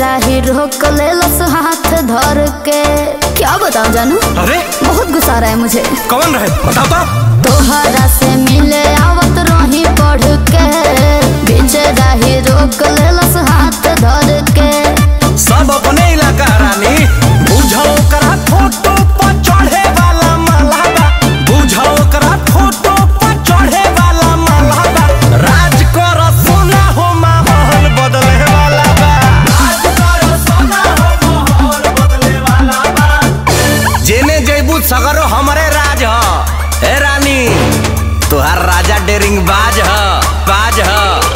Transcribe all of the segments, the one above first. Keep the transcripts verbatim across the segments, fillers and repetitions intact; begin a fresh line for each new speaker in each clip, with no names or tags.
राही रोक ले लस हाथ धर के। क्या बताऊं जानू,
अरे
बहुत गुस्सा रहा है मुझे।
कौन रहे बताओ तो।
तोहरा से मिले आवत रही पढ़ के, बीच राही रोक ले लस हाथ धर के।
सब अपने इलाका रानी, बुझाओ करा फोटो पर चढ़े वाला मालाबा, बुझाओ करा फोटो पर चढ़े वाला मालाबा। राज कर सोना हो माहौल बदले वाला बा, राज कर सोना हो माहौल बदले वाला बा। जेने जैबू सगरो हमरे राज ह। ए रानी तुहार राजा डेरिंग बाज ह, बाज ह।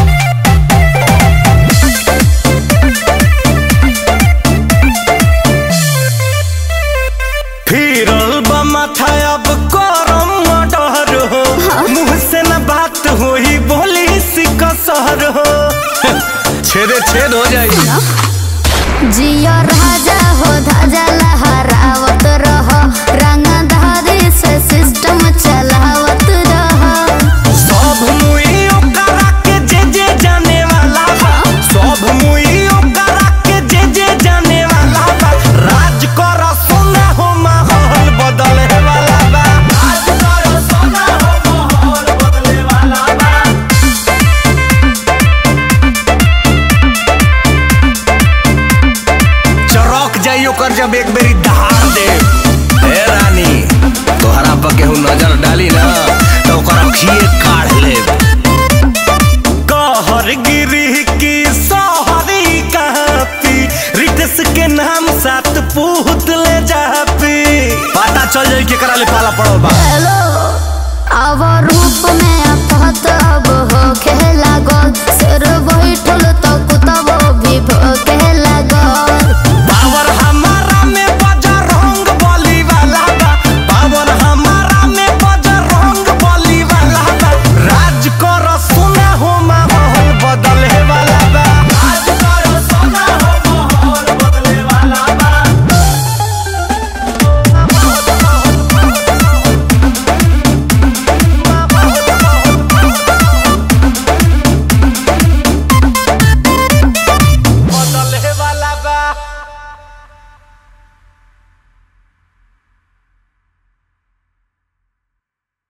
अब करम डर हो, मुँह से न बात होई बोली सिकसर हो, छेदे छेद हो जाई।
जिया राजा हो धाजा लहरावत रहो, रंगधारी से सिस्टम चलावत रहो।
सब मुई ओकरा के जे जे जाने वाला बा, सब मुई ओकरा के जे जे जाने वाला बा। राज कर सोना हो माहौल बदले वाला बा, राज कर सोना हो माहौल बदले वाला बा। चरक जाइयो कर जब एक बेरी दहाड़ दे। ए रानी तोहरा पर केहू नजर डाली ना तो ओकर अखिए काढ़ ले। कहर गिरी की सहरी कहती, रितेश के नाम साथ पूत ले जापी। पता चल जाई केकरा ले पाला पड़ल बा।